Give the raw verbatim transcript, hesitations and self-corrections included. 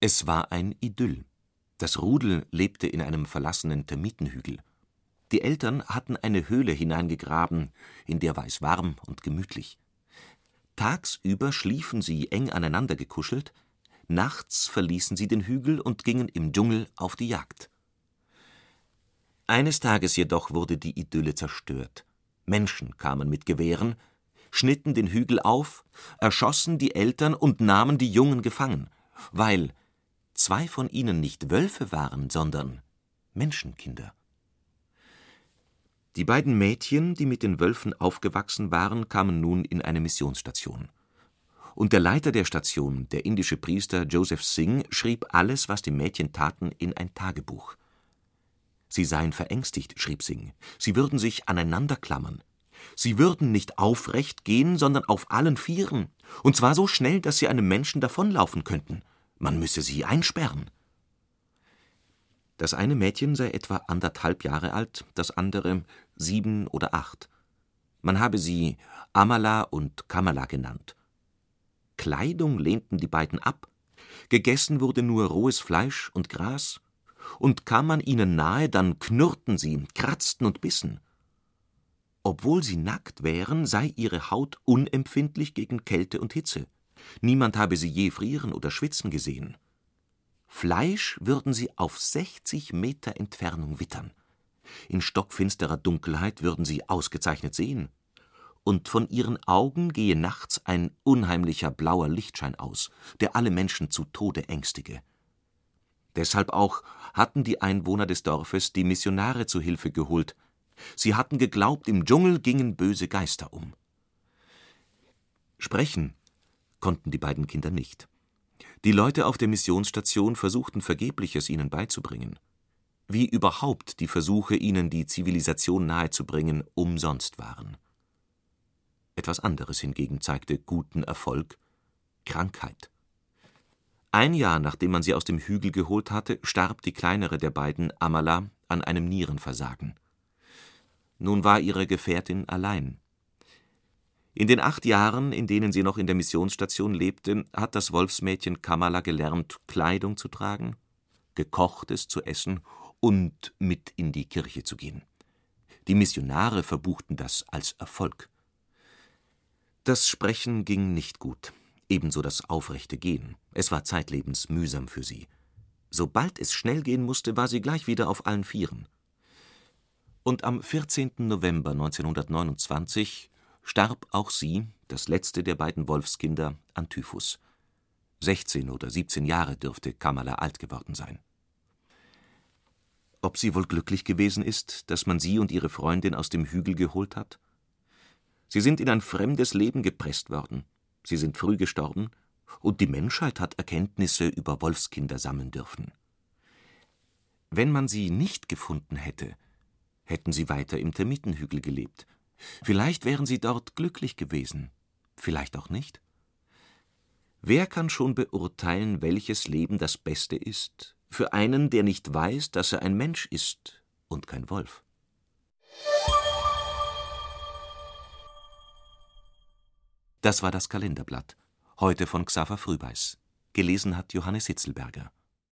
Es war ein Idyll. Das Rudel lebte in einem verlassenen Termitenhügel. Die Eltern hatten eine Höhle hineingegraben, in der war es warm und gemütlich. Tagsüber schliefen sie eng aneinander gekuschelt, nachts verließen sie den Hügel und gingen im Dschungel auf die Jagd. Eines Tages jedoch wurde die Idylle zerstört. Menschen kamen mit Gewehren, schnitten den Hügel auf, erschossen die Eltern und nahmen die Jungen gefangen, weil zwei von ihnen nicht Wölfe waren, sondern Menschenkinder. Die beiden Mädchen, die mit den Wölfen aufgewachsen waren, kamen nun in eine Missionsstation. Und der Leiter der Station, der indische Priester Joseph Singh, schrieb alles, was die Mädchen taten, in ein Tagebuch. Sie seien verängstigt, schrieb Singh, sie würden sich aneinander klammern. Sie würden nicht aufrecht gehen, sondern auf allen Vieren, und zwar so schnell, dass sie einem Menschen davonlaufen könnten. Man müsse sie einsperren. Das eine Mädchen sei etwa anderthalb Jahre alt, das andere sieben oder acht. Man habe sie Amala und Kamala genannt. Kleidung lehnten die beiden ab, gegessen wurde nur rohes Fleisch und Gras, und kam man ihnen nahe, dann knurrten sie, kratzten und bissen. Obwohl sie nackt wären, sei ihre Haut unempfindlich gegen Kälte und Hitze. Niemand habe sie je frieren oder schwitzen gesehen. Fleisch würden sie auf sechzig Meter Entfernung wittern. In stockfinsterer Dunkelheit würden sie ausgezeichnet sehen. Und von ihren Augen gehe nachts ein unheimlicher blauer Lichtschein aus, der alle Menschen zu Tode ängstige. Deshalb auch hatten die Einwohner des Dorfes die Missionare zu Hilfe geholt. Sie hatten geglaubt, im Dschungel gingen böse Geister um. Sprechen konnten die beiden Kinder nicht. Die Leute auf der Missionsstation versuchten vergeblich, es ihnen beizubringen. Wie überhaupt die Versuche, ihnen die Zivilisation nahezubringen, umsonst waren. Etwas anderes hingegen zeigte guten Erfolg: Krankheit. Ein Jahr, nachdem man sie aus dem Hügel geholt hatte, starb die kleinere der beiden, Amala, an einem Nierenversagen. Nun war ihre Gefährtin allein. In den acht Jahren, in denen sie noch in der Missionsstation lebte, hat das Wolfsmädchen Kamala gelernt, Kleidung zu tragen, Gekochtes zu essen und mit in die Kirche zu gehen. Die Missionare verbuchten das als Erfolg. Das Sprechen ging nicht gut, ebenso das aufrechte Gehen. Es war zeitlebens mühsam für sie. Sobald es schnell gehen musste, war sie gleich wieder auf allen Vieren. Und am vierzehnten November neunzehnhundertneunundzwanzig starb auch sie, das letzte der beiden Wolfskinder, an Typhus. sechzehn oder siebzehn Jahre dürfte Kamala alt geworden sein. Ob sie wohl glücklich gewesen ist, dass man sie und ihre Freundin aus dem Hügel geholt hat? Sie sind in ein fremdes Leben gepresst worden. Sie sind früh gestorben, und die Menschheit hat Erkenntnisse über Wolfskinder sammeln dürfen. Wenn man sie nicht gefunden hätte, hätten sie weiter im Termitenhügel gelebt. Vielleicht wären sie dort glücklich gewesen, vielleicht auch nicht. Wer kann schon beurteilen, welches Leben das Beste ist, für einen, der nicht weiß, dass er ein Mensch ist und kein Wolf? Das war das Kalenderblatt, heute von Xaver Frühbeiß. Gelesen hat Johannes Hitzelberger.